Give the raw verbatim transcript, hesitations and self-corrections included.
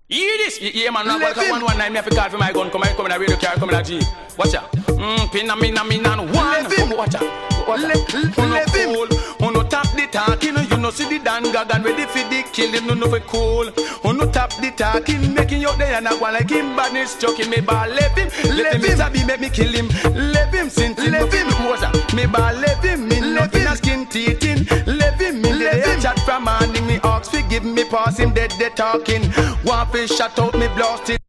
Hear this? Yeah, man, I'm going one one nine. Me have to call for my gun. Come here, come in a radio car, come in a Jeep. Watch out. Mmm, pin a min a min and one. Come watch out. Watch out. Uno cool. Uno tap the talking. You know see the Dan Gagan ready for the killing. Uno for cool. Uno tap the talking. Making you there and I want like him badness. Choking me ball. Let him. Let him sabi make me kill him. Let him since him. Let him. Watch out. Me ball. Let him. Me nothing a skin teething. Let him. Me let him chat from morning. Me ox forgive me pass him dead. They talking. One fish shut out me blast it.